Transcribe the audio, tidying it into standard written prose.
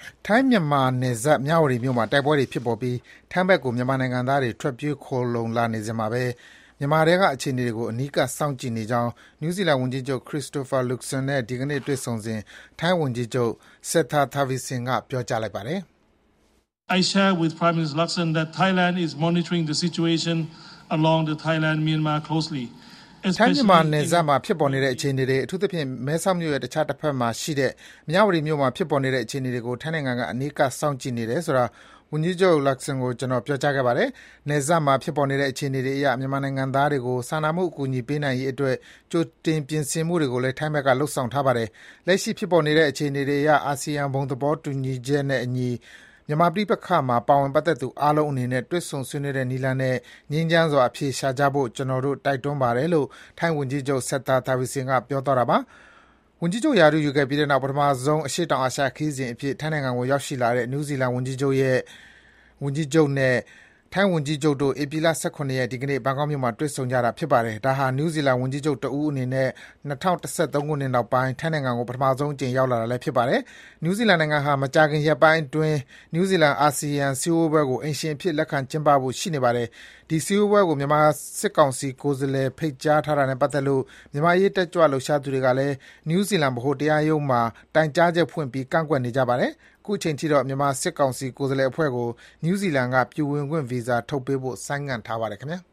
ထိုင်းမြန်မာနယ်စပ်မြဝတီမြို့မှာတိုက်ပွဲတွေဖြစ်ပေါ်ပြီးထိုင်းဘက်ကိုမြန်မာနိုင်ငံသားတွေထွက်ပြေးခိုလှုံလာနေစဉ်မှာပဲမြန်မာထဲကအခြေအနေတွေကိုအနီးကပ်စောင့်ကြည့်နေကြောင်းနယူးဇီလန်ဝန်ကြီးချုပ် Christopher Luxon နဲ့ဒီကနေ့တွေ့ဆုံစဉ်ထိုင်းဝန်ကြီးချုပ် Srettha Thavisin ကပြောကြားလိုက်ပါတယ်။ I share with Prime Minister Luxon that Thailand is monitoring the situation along the Thailand-Myanmar closely. ထိုင်းမြန်မာနယ်စပ်မှာဖြစ်ပေါ်နေတဲ့အခြေအနေတွေအထူးသဖြင့်မဲဆောက်မြို့ရဲ့တခြားတစ်ဖက်မှာရှိတဲ့မြဝတီမြို့မှာဖြစ်ပေါ်နေတဲ့အခြေအနေတွေကိုထိုင်းနိုင်ငံကအနီးကပ်စောင့်ကြည့်နေတယ်ဆိုတာဝန်ကြီးချုပ် Luxon ကိုကျွန်တော်ပြောကြားခဲ့ပါတယ်။နယ်စပ်မှာဖြစ်ပေါ်နေတဲ့အခြေအနေတွေအရမြန်မာနိုင်ငံသားတွေကိုစာနာမှုအကူအညီပေးနိုင်ရေးအတွက်ကြိုတင်ပြင်ဆင်မှုတွေကိုလည်းထိုင်းဘက်ကလှုပ်ဆောင်ထားပါတယ်။လက်ရှိဖြစ်ပေါ်နေတဲ့အခြေအနေတွေအရအာဆီယံဘုံသဘောတူညီချက်နဲ့အညီမြန်မာပြည်ပခါမှာပါဝင်ပတ်သက်သူအားလုံးအနေနဲ့တွေ့ဆုံဆွေးနွေးတဲ့နည်းလမ်းနဲ့ငြိမ်းချမ်းစွာအဖြေရှာကြဖို့ကျွန်တော်တို့တိုက်တွန်းပါတယ်လို့ထိုင်းဝန်ကြီးချုပ် Srettha Thavisin ကပြောသွားတာပါ။ဝန်ကြီးချုပ်ရာထူးယူခဲ့ပြီးတဲ့နောက်ပထမဆုံးအရှေ့တောင်အာရှခရီးစဉ်အဖြစ်ထိုင်းနိုင်ငံကိုရောက်ရှိလာတဲ့နယူးဇီလန်ဝန်ကြီးချုပ်နဲ့ထိုင်းဝန်ကြီးချုပ်တို့ဧပြီလ18ရက်ဒီကနေ့ဘန်ကောက်မြို့မှာတွေ့ဆုံကြတာဖြစ်ပါတယ်။ဒါဟာနယူးဇီလန်ဝန်ကြီးချုပ်တဦးအနေနဲ့2013ခုနှစ်နောက်ပိုင်းထိုင်းနိုင်ငံကိုပထမဆုံးအကြိမ်ရောက်လာတာလည်းဖြစ်ပါတယ်။နယူးဇီလန်နိုင်ငံဟာမကြာခင်ရက်ပိုင်းအတွင်းနယူးဇီလန်အာဆီယံစည်းဝေးပွဲကိုအိမ်ရှင်အဖြစ်လက်ခံကျင်းပဖို့ရှိနေပါတယ်။ဒီစည်းဝေးပွဲကိုမြန်မာစစ်ကောင်စီကိုယ်စားလှယ်ဖိတ်ကြားထားတာနဲ့ပတ်သက်လို့မြန်မာရေးတက်ကြွလှုပ်ရှားသူတွေကလည်းနယူးဇီလန်ဗဟိုတရားရုံးမှာတိုင်ကြားချက်ဖွင့်ပြီးကန့်ကွက်နေကြပါတယ်။အခုချိန်ထိတော့မြန်မာစစ်ကောင်စီကိုယ်စားလှယ်အဖွဲ့ကိုနယူးဇီလန်ကပြည်ဝင်ခွင့်ဗီဇာထုတ်ပေးဖို့ဆိုင်းငံ့ထားပါတယ်ခင်ဗျာ